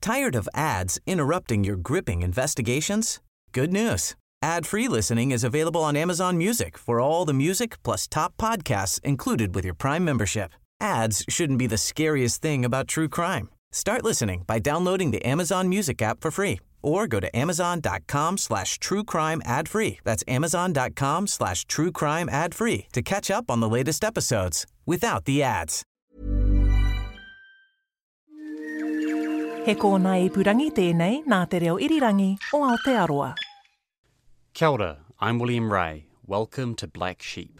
Tired of ads interrupting your gripping investigations? Good news. Ad-free listening is available on Amazon Music for all the music plus top podcasts included with your Prime membership. Ads shouldn't be the scariest thing about true crime. Start listening by downloading the Amazon Music app for free or go to amazon.com/truecrime ad-free. That's amazon.com/truecrime ad-free to catch up on the latest episodes without the ads. He kōna ipurangi tēnei nā te reo irirangi o Aotearoa. Kia ora, I'm William Ray. Welcome to Black Sheep.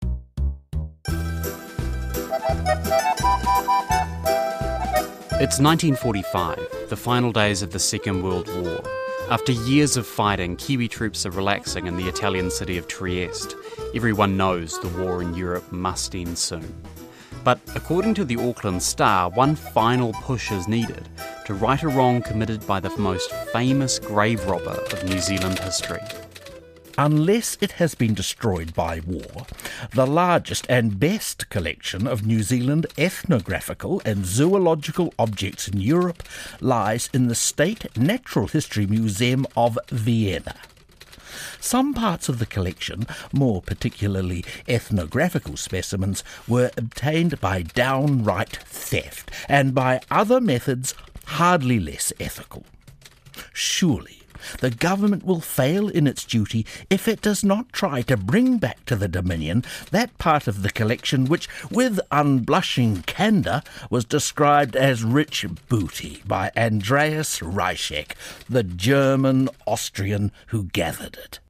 It's 1945, the final days of the Second World War. After years of fighting, Kiwi troops are relaxing in the Italian city of Trieste. Everyone knows the war in Europe must end soon. But according to the Auckland Star, one final push is needed to right a wrong committed by the most famous grave robber of New Zealand history. Unless it has been destroyed by war, the largest and best collection of New Zealand ethnographical and zoological objects in Europe lies in the State Natural History Museum of Vienna. Some parts of the collection, more particularly ethnographical specimens, were obtained by downright theft and by other methods hardly less ethical. Surely the government will fail in its duty if it does not try to bring back to the Dominion that part of the collection which, with unblushing candour, was described as rich booty by Andreas Reischek, the German-Austrian who gathered it.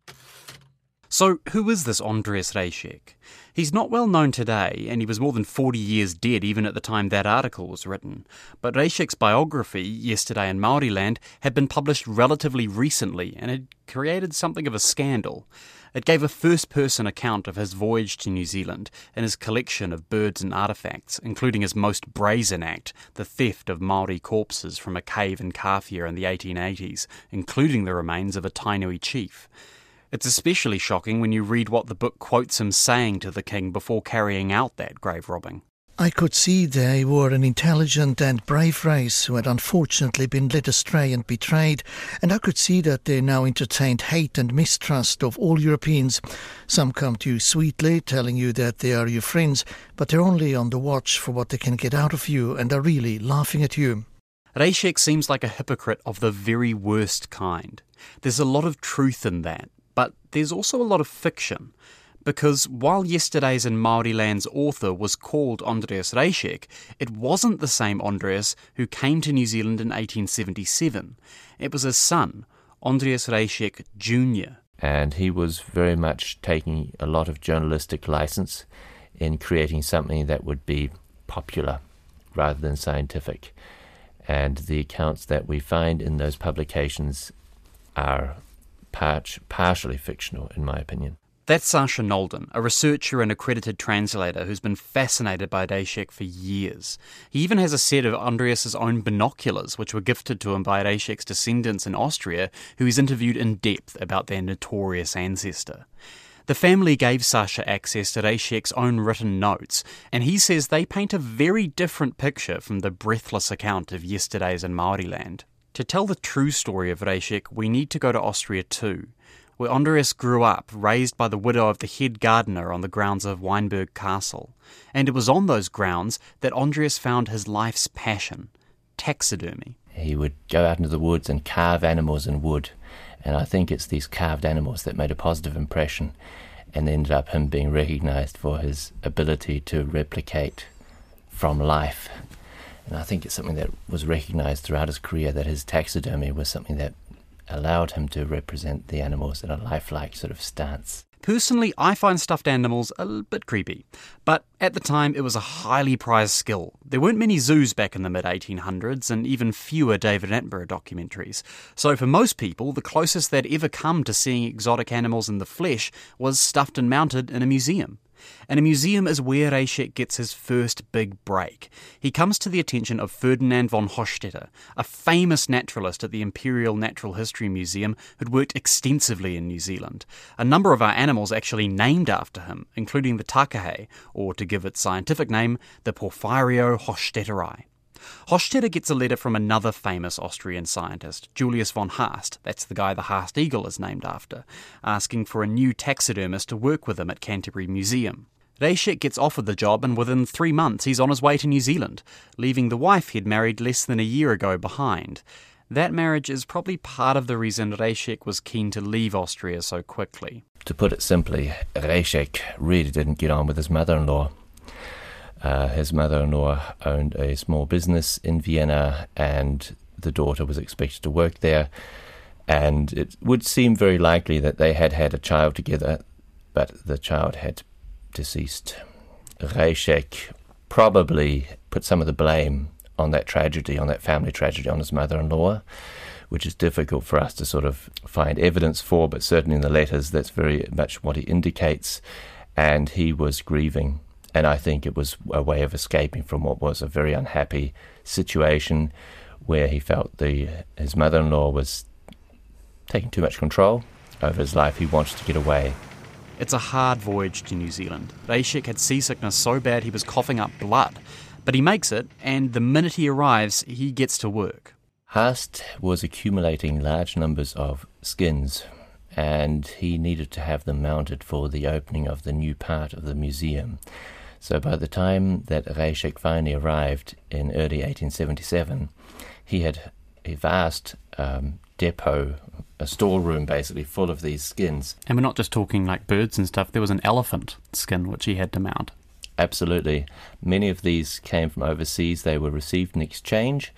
So, who is this Andreas Reischek? He's not well known today, and he was more than 40 years dead even at the time that article was written. But Reischek's biography, Yesterday in Māoriland, had been published relatively recently and had created something of a scandal. It gave a first-person account of his voyage to New Zealand and his collection of birds and artefacts, including his most brazen act, the theft of Māori corpses from a cave in Kawhia in the 1880s, including the remains of a Tainui chief. It's especially shocking when you read what the book quotes him saying to the king before carrying out that grave robbing. I could see they were an intelligent and brave race who had unfortunately been led astray and betrayed, and I could see that they now entertained hate and mistrust of all Europeans. Some come to you sweetly, telling you that they are your friends, but they're only on the watch for what they can get out of you and are really laughing at you. Reischek seems like a hypocrite of the very worst kind. There's a lot of truth in that. But there's also a lot of fiction, because while Yesterday's in Māoriland's author was called Andreas Reischek, it wasn't the same Andreas who came to New Zealand in 1877. It was his son, Andreas Reischek Jr. And he was very much taking a lot of journalistic license in creating something that would be popular rather than scientific. And the accounts that we find in those publications are partially fictional, in my opinion. That's Sasha Nolden, a researcher and accredited translator who's been fascinated by Reischek for years. He even has a set of Andreas's own binoculars, which were gifted to him by Reischek's descendants in Austria, who he's interviewed in depth about their notorious ancestor. The family gave Sasha access to Reischek's own written notes, and he says they paint a very different picture from the breathless account of Yesterday's in Māoriland. To tell the true story of Reischek, we need to go to Austria too, where Andreas grew up, raised by the widow of the head gardener on the grounds of Weinberg Castle. And it was on those grounds that Andreas found his life's passion, taxidermy. He would go out into the woods and carve animals in wood, and I think it's these carved animals that made a positive impression and ended up him being recognised for his ability to replicate from life. And I think it's something that was recognised throughout his career, that his taxidermy was something that allowed him to represent the animals in a lifelike sort of stance. Personally, I find stuffed animals a bit creepy, but at the time it was a highly prized skill. There weren't many zoos back in the mid-1800s and even fewer David Attenborough documentaries. So for most people, the closest they'd ever come to seeing exotic animals in the flesh was stuffed and mounted in a museum. And a museum is where Reischek gets his first big break. He comes to the attention of Ferdinand von Hochstetter, a famous naturalist at the Imperial Natural History Museum who'd worked extensively in New Zealand. A number of our animals actually named after him, including the takahe, or to give its scientific name, the Porphyrio hochstetteri. Hostetter gets a letter from another famous Austrian scientist, Julius von Haast, that's the guy the Haast eagle is named after, asking for a new taxidermist to work with him at Canterbury Museum. Reischek gets offered the job, and within 3 months he's on his way to New Zealand, leaving the wife he'd married less than a year ago behind. That marriage is probably part of the reason Reischek was keen to leave Austria so quickly. To put it simply, Reischek really didn't get on with his mother-in-law. His mother-in-law owned a small business in Vienna, and the daughter was expected to work there, and it would seem very likely that they had had a child together, but the child had deceased. Reischek probably put some of the blame on that tragedy, on that family tragedy, on his mother-in-law, which is difficult for us to sort of find evidence for, but certainly in the letters that's very much what he indicates, and he was grieving. And I think it was a way of escaping from what was a very unhappy situation where he felt his mother-in-law was taking too much control over his life. He wanted to get away. It's a hard voyage to New Zealand. Reischek had seasickness so bad he was coughing up blood. But he makes it, and the minute he arrives, he gets to work. Haast was accumulating large numbers of skins, and he needed to have them mounted for the opening of the new part of the museum. So by the time that Reischek finally arrived in early 1877, he had a vast depot, a storeroom basically, full of these skins. And we're not just talking like birds and stuff. There was an elephant skin which he had to mount. Absolutely. Many of these came from overseas. They were received in exchange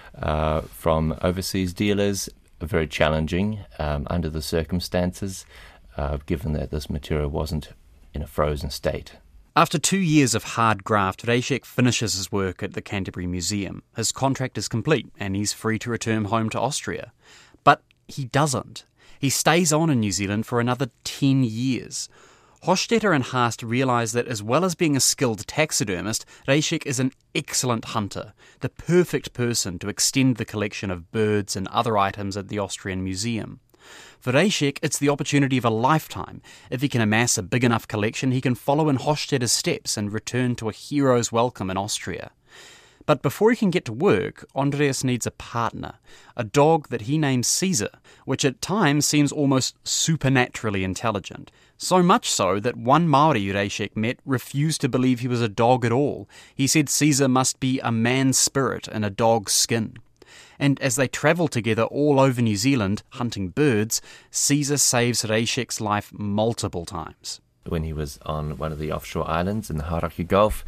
from overseas dealers. Very challenging under the circumstances, given that this material wasn't in a frozen state. After 2 years of hard graft, Reischek finishes his work at the Canterbury Museum. His contract is complete and he's free to return home to Austria. But he doesn't. He stays on in New Zealand for another 10 years. Hostetter and Haast realise that as well as being a skilled taxidermist, Reischek is an excellent hunter, the perfect person to extend the collection of birds and other items at the Austrian Museum. For Reischek, it's the opportunity of a lifetime. If he can amass a big enough collection, he can follow in Hostetter's steps and return to a hero's welcome in Austria. But before he can get to work, Andreas needs a partner, a dog that he names Caesar, which at times seems almost supernaturally intelligent. So much so that one Maori Reischek met refused to believe he was a dog at all. He said Caesar must be a man's spirit in a dog's skin. And as they travel together all over New Zealand, hunting birds, Caesar saves Reischek's life multiple times. When he was on one of the offshore islands in the Hauraki Gulf,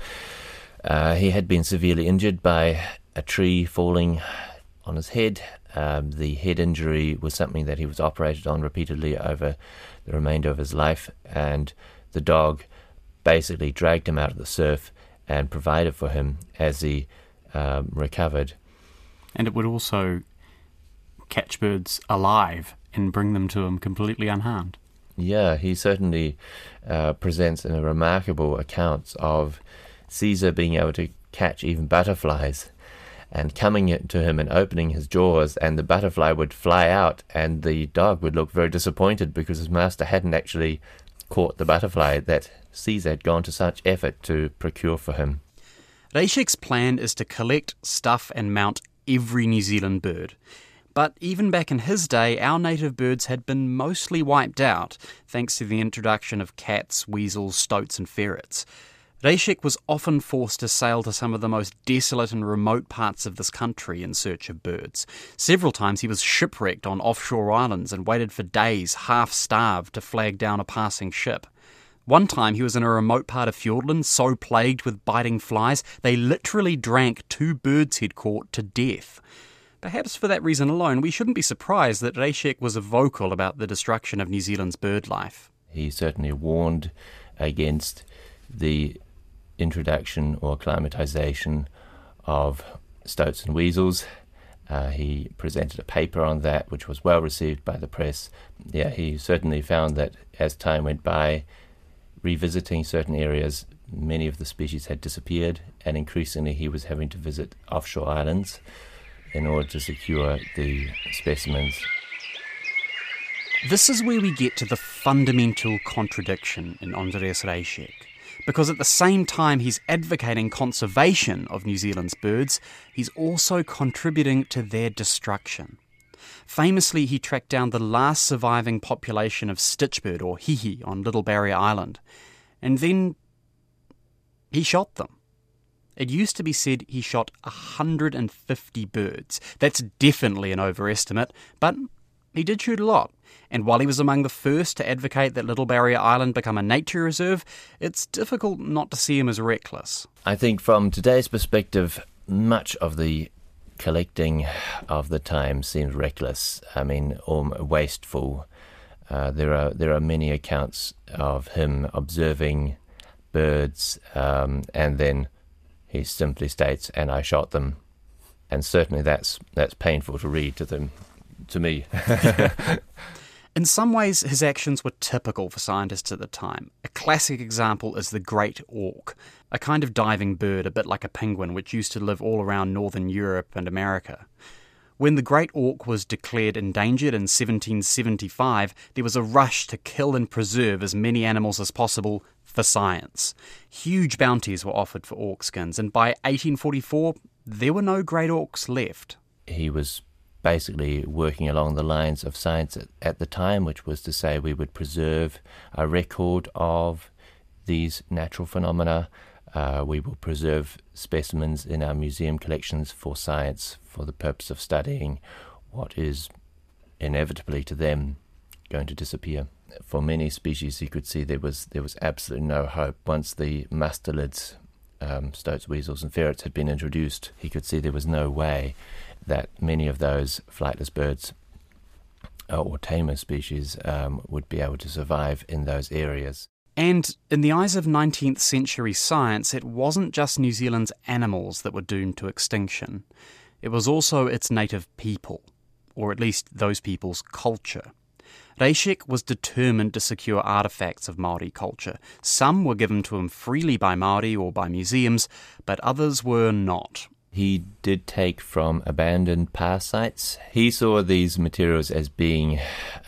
he had been severely injured by a tree falling on his head. The head injury was something that he was operated on repeatedly over the remainder of his life, and the dog basically dragged him out of the surf and provided for him as he recovered. And it would also catch birds alive and bring them to him completely unharmed. Yeah, he certainly presents in a remarkable account of Caesar being able to catch even butterflies and coming to him and opening his jaws, and the butterfly would fly out and the dog would look very disappointed because his master hadn't actually caught the butterfly that Caesar had gone to such effort to procure for him. Reischek's plan is to collect, stuff and mount every New Zealand bird. But even back in his day, our native birds had been mostly wiped out, thanks to the introduction of cats, weasels, stoats and ferrets. Reischek was often forced to sail to some of the most desolate and remote parts of this country in search of birds. Several times he was shipwrecked on offshore islands and waited for days, half-starved, to flag down a passing ship. One time he was in a remote part of Fiordland, so plagued with biting flies, they literally drank 2 birds he'd caught to death. Perhaps for that reason alone, we shouldn't be surprised that Reischek was vocal about the destruction of New Zealand's bird life. He certainly warned against the introduction or acclimatization of stoats and weasels. He presented a paper on that, which was well received by the press. Yeah, he certainly found that as time went by, revisiting certain areas, many of the species had disappeared, and increasingly he was having to visit offshore islands in order to secure the specimens. This is where we get to the fundamental contradiction in Andreas Reischek. because at the same time he's advocating conservation of New Zealand's birds, he's also contributing to their destruction. Famously, he tracked down the last surviving population of stitchbird, or hihi, on Little Barrier Island, and then he shot them. It used to be said he shot 150 birds. That's definitely an overestimate, but he did shoot a lot. And while he was among the first to advocate that Little Barrier Island become a nature reserve, it's difficult not to see him as reckless. I think from today's perspective, much of the collecting of the time seems reckless. I mean, wasteful. There are many accounts of him observing birds, and then he simply states, "And I shot them," and certainly that's painful to read to me. In some ways, his actions were typical for scientists at the time. A classic example is the great auk, a kind of diving bird a bit like a penguin which used to live all around northern Europe and America. When the great auk was declared endangered in 1775, there was a rush to kill and preserve as many animals as possible for science. Huge bounties were offered for auk skins, and by 1844, there were no great auks left. He was basically working along the lines of science at the time, which was to say we would preserve a record of these natural phenomena. We will preserve specimens in our museum collections for science, for the purpose of studying what is inevitably to them going to disappear. For many species, you could see there was absolutely no hope. Once the mustelids, stoats, weasels and ferrets had been introduced, he could see there was no way that many of those flightless birds or tamer species would be able to survive in those areas. And in the eyes of 19th century science, it wasn't just New Zealand's animals that were doomed to extinction. It was also its native people, or at least those people's culture. Reichek was determined to secure artefacts of Māori culture. Some were given to him freely by Māori or by museums, but others were not. He did take from abandoned pa sites. He saw these materials as being,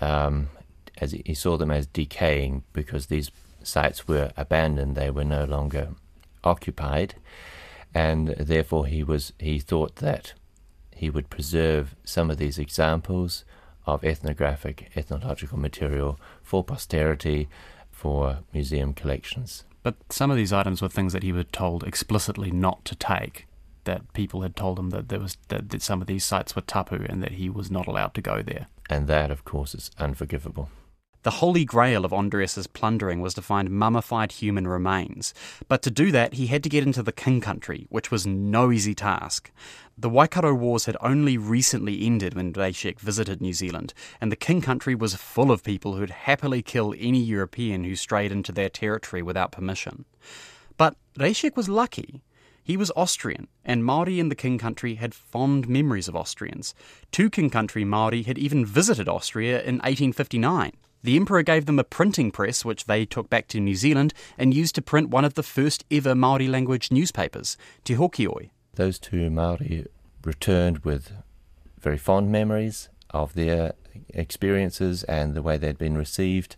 he saw them as decaying because these sites were abandoned. They were no longer occupied, and therefore he thought that he would preserve some of these examples of ethnographic, ethnological material for posterity, for museum collections. But some of these items were things that he was told explicitly not to take. That people had told him that some of these sites were tapu and that he was not allowed to go there. And that, of course, is unforgivable. The holy grail of Andreas's plundering was to find mummified human remains. But to do that, he had to get into the King Country, which was no easy task. The Waikato Wars had only recently ended when Reichek visited New Zealand, and the King Country was full of people who'd happily kill any European who strayed into their territory without permission. But Reichek was lucky. He was Austrian, and Māori in the King Country had fond memories of Austrians. 2 King Country Māori had even visited Austria in 1859. The Emperor gave them a printing press, which they took back to New Zealand and used to print one of the first ever Māori language newspapers, Te Hokioi. Those 2 Māori returned with very fond memories of their experiences and the way they'd been received.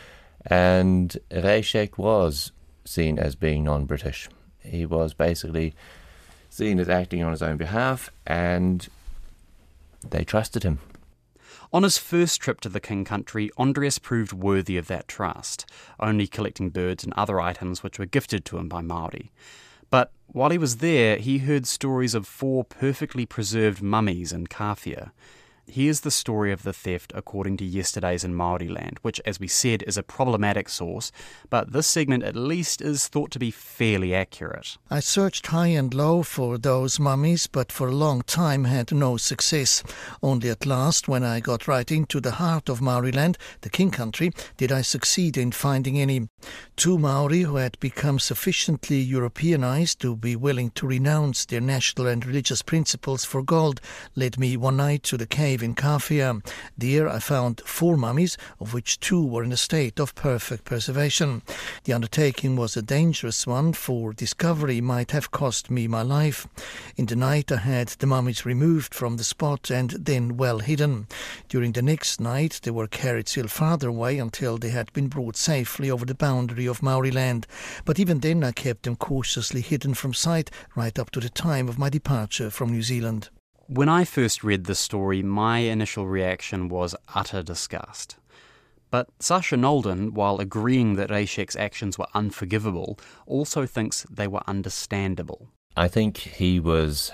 And Reichek was seen as being non-British. He was basically seen as acting on his own behalf, and they trusted him. On his first trip to the King Country, Andreas proved worthy of that trust, only collecting birds and other items which were gifted to him by Māori. But while he was there, he heard stories of 4 perfectly preserved mummies in Kawhia. Here's the story of the theft according to Yesterdays in Māoriland, which, as we said, is a problematic source, but this segment at least is thought to be fairly accurate. I searched high and low for those mummies, but for a long time had no success. Only at last, when I got right into the heart of Māoriland, the King Country, did I succeed in finding any. 2 Māori who had become sufficiently Europeanized to be willing to renounce their national and religious principles for gold led me one night to the cave cave in Kafia. There I found 4 mummies, of which 2 were in a state of perfect preservation. The undertaking was a dangerous one, for discovery might have cost me my life. In the night I had the mummies removed from the spot and then well hidden. During the next night they were carried still farther away until they had been brought safely over the boundary of Maori land. But even then I kept them cautiously hidden from sight right up to the time of my departure from New Zealand. When I first read the story, my initial reaction was utter disgust. But Sasha Nolden, while agreeing that Reischek's actions were unforgivable, also thinks they were understandable. I think he was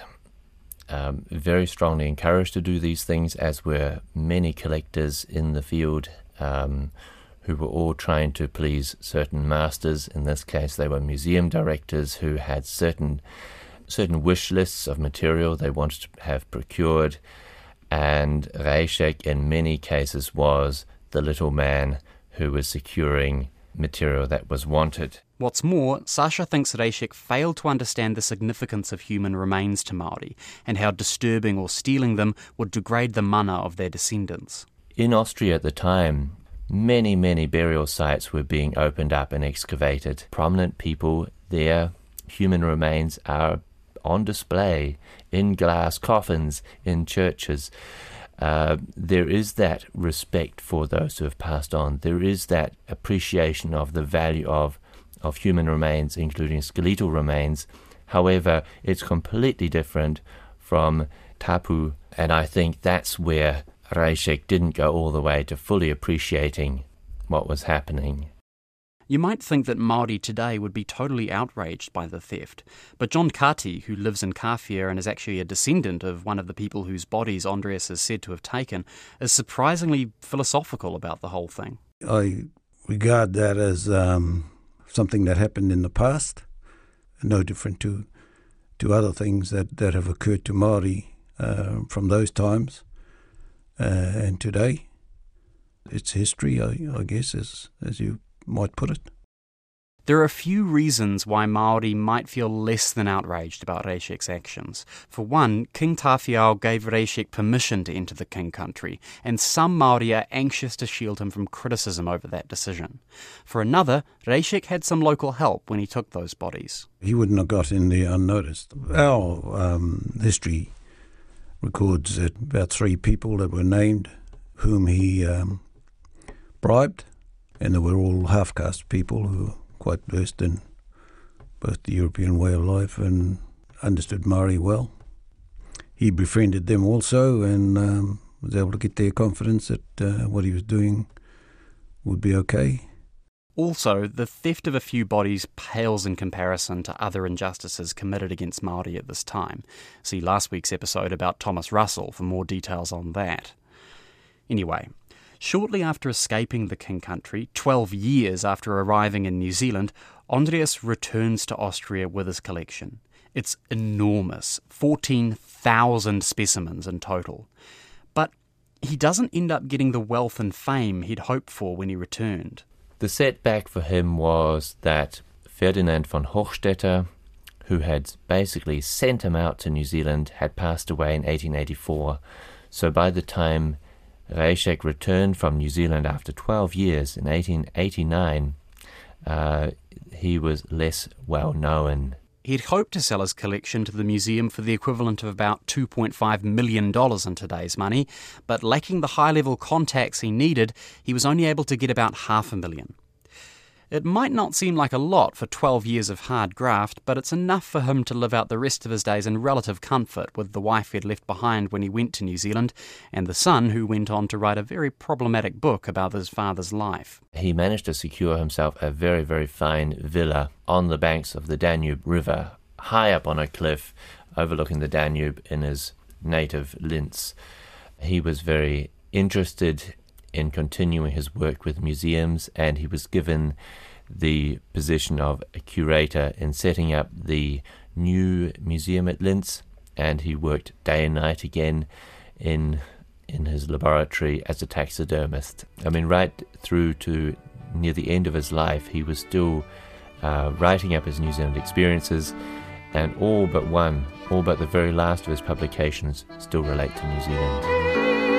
very strongly encouraged to do these things, as were many collectors in the field who were all trying to please certain masters. In this case, they were museum directors who had certain wish lists of material they wanted to have procured, and Reischek in many cases was the little man who was securing material that was wanted. What's more, Sasha thinks Reischek failed to understand the significance of human remains to Māori and how disturbing or stealing them would degrade the mana of their descendants. In Austria at the time, many burial sites were being opened up and excavated. Prominent people there, human remains are on display in glass coffins in churches. There is that respect for those who have passed on. There is that appreciation of the value of human remains, including skeletal remains. However, it's completely different from tapu, and I think that's where Reischek didn't go all the way to fully appreciating what was happening. You might think that Māori today would be totally outraged by the theft, but John Kati, who lives in Kafia and is actually a descendant of one of the people whose bodies Andreas is said to have taken, is surprisingly philosophical about the whole thing. I regard that as something that happened in the past, no different to other things that have occurred to Māori from those times and today. It's history, I guess, as you might put it. There are a few reasons why Māori might feel less than outraged about Reischek's actions. For one, King Tawhiao gave Reischek permission to enter the King country, and some Māori are anxious to shield him from criticism over that decision. For another, Reischek had some local help when he took those bodies. He wouldn't have got in there unnoticed. Our history records that about 3 people that were named whom he bribed, and they were all half-caste people who were quite versed in both the European way of life and understood Māori well. He befriended them also and was able to get their confidence that what he was doing would be okay. Also, the theft of a few bodies pales in comparison to other injustices committed against Māori at this time. See last week's episode about Thomas Russell for more details on that. Anyway, shortly after escaping the King country, 12 years after arriving in New Zealand, Andreas returns to Austria with his collection. It's enormous, 14,000 specimens in total. But he doesn't end up getting the wealth and fame he'd hoped for when he returned. The setback for him was that Ferdinand von Hochstetter, who had basically sent him out to New Zealand, had passed away in 1884. So by the time Reischek returned from New Zealand after 12 years in 1889, he was less well known. He'd hoped to sell his collection to the museum for the equivalent of about $2.5 million in today's money, but lacking the high-level contacts he needed, he was only able to get about $500,000. It might not seem like a lot for 12 years of hard graft, but it's enough for him to live out the rest of his days in relative comfort with the wife he'd left behind when he went to New Zealand, and the son who went on to write a very problematic book about his father's life. He managed to secure himself a very, very fine villa on the banks of the Danube River, high up on a cliff overlooking the Danube in his native Linz. He was very interested in continuing his work with museums, and he was given the position of a curator in setting up the new museum at Linz, and he worked day and night again in his laboratory as a taxidermist. I mean, right through to near the end of his life, he was still writing up his New Zealand experiences, and all but the very last of his publications still relate to New Zealand.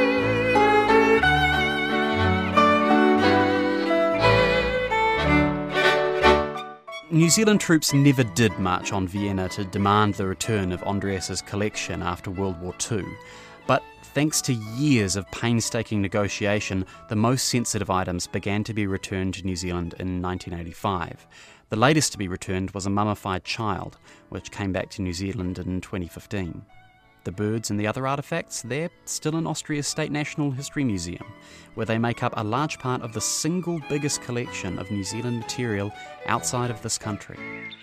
New Zealand troops never did march on Vienna to demand the return of Andreas's collection after World War II. But thanks to years of painstaking negotiation, the most sensitive items began to be returned to New Zealand in 1985. The latest to be returned was a mummified child, which came back to New Zealand in 2015. The birds and the other artefacts, they're still in Austria's State National History Museum, where they make up a large part of the single biggest collection of New Zealand material outside of this country.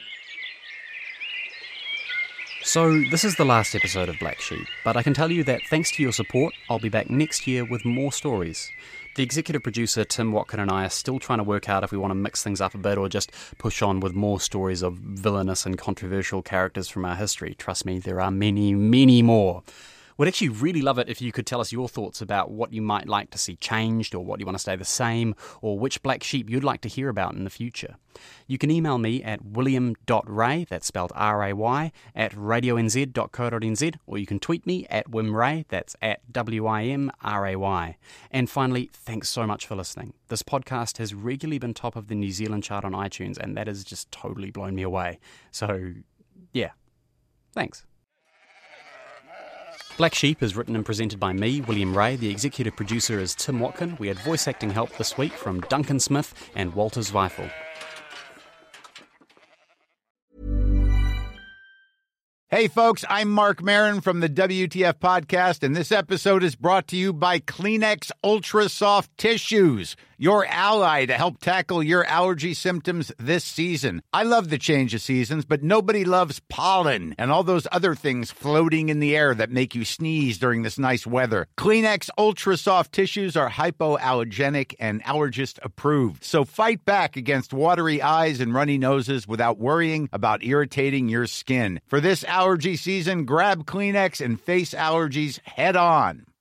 So this is the last episode of Black Sheep, but I can tell you that thanks to your support, I'll be back next year with more stories. The executive producer, Tim Watkin, and I are still trying to work out if we want to mix things up a bit or just push on with more stories of villainous and controversial characters from our history. Trust me, there are many, many more. We'd actually really love it if you could tell us your thoughts about what you might like to see changed or what you want to stay the same or which black sheep you'd like to hear about in the future. You can email me at william.ray, that's spelled R-A-Y, at radionz.co.nz, or you can tweet me at wimray, that's at W-I-M-R-A-Y. And finally, thanks so much for listening. This podcast has regularly been top of the New Zealand chart on iTunes, and that has just totally blown me away. So, yeah, thanks. Black Sheep is written and presented by me, William Ray. The executive producer is Tim Watkin. We had voice acting help this week from Duncan Smith and Walter Zweifel. Hey folks, I'm Mark Maron from the WTF Podcast, and this episode is brought to you by Kleenex Ultra Soft Tissues, your ally to help tackle your allergy symptoms this season. I love the change of seasons, but nobody loves pollen and all those other things floating in the air that make you sneeze during this nice weather. Kleenex Ultra Soft Tissues are hypoallergenic and allergist approved, so fight back against watery eyes and runny noses without worrying about irritating your skin. For this allergy season, grab Kleenex and face allergies head on.